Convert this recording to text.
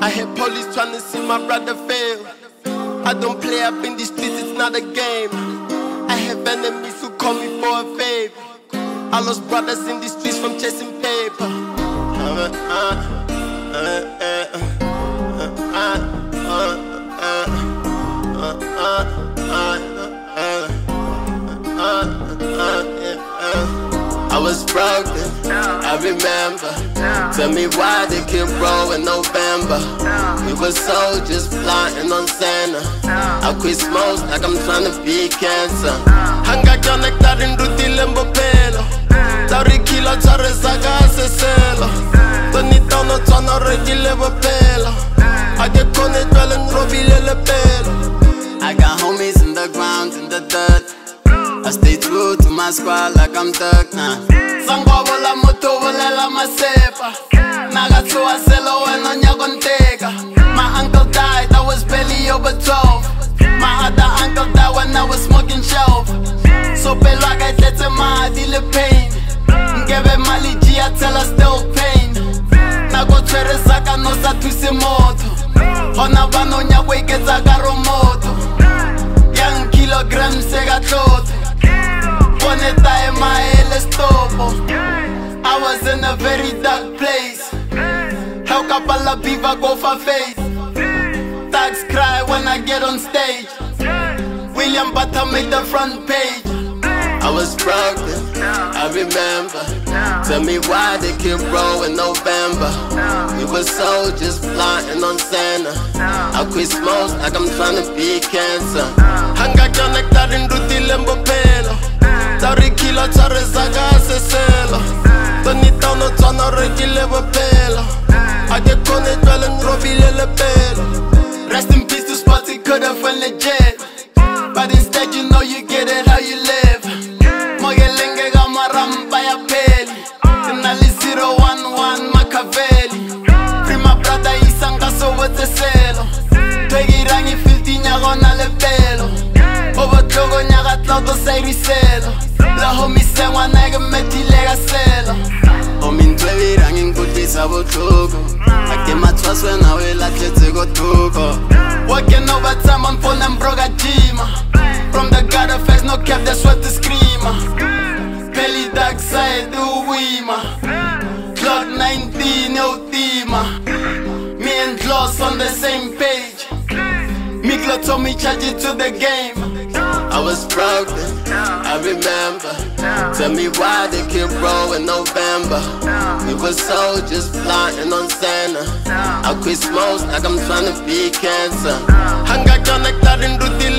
I hear police trying to see my brother fail. I don't play up in the streets, it's not a game. I have enemies who call me for a favor. I lost brothers in the streets from chasing paper. I was broken, I remember. Tell me why they killed bro in November. We were soldiers flying on Santa. I quit smokes like I'm trying to beat cancer. Hanga connected in Ruti Lembo Pelo. Tauri kilo chare saga seselo. Toni tono tono regile pelo. I get connected well and robile le pelo. I got homies in the ground, in the dirt. I stay true to my squad like I'm Dirk now. Sangwavola moto volela masepa. Nagatsuwa selo when on yagonteka. My uncle died, I was barely over 12. My other uncle died when I was smoking shelf. So pelo agaitete ma adile pain. Ngebe mali jia tell us still pain. Nago twere saka no satwisi moto. Hona vano nyakwe ikeza garo moto. Young kilograms sega toto. I was in a very dark place. How Kapala Biva go for face. Thugs cry when I get on stage. William Butter made the front page. I was broken, I remember. Tell me why they killed bro in November. We were soldiers flying on Santa. I quit smokes like I'm trying to beat cancer. Hanga connected in Ruti Lembo Pelo. Tauri kilo chare saga seselo. Toni tono tono regile pelo. I get connected well and robile le pelo. Rest in peace to Spotty, could've went legit. But instead you know you get it how you live. Mogelenge gama rampa ya peli. Tenali 011 Machiavelli. Prima brada isanga so wote selo. Twegi rangi filti nyago na le pelo. Over togo nyaga tloto sairi selo. La homie se wanege meti lega selo. Homie ntwevi rangi nkuti sabo tuko. Ake matwas when I will at let's go tuko. Working overtime on phone and broga jima. From the gutter face, no cap, that's what the screamer. Belly dark side, Uwima. Clock 19, Ultima. Me and Gloss on the same page. Miklo told me charge it to the game. I was broken, I remember. Tell me why they killed bro in November. We were soldiers flying on Santa. I quit smokes like I'm trying to beat cancer. Hanga connected in Ruti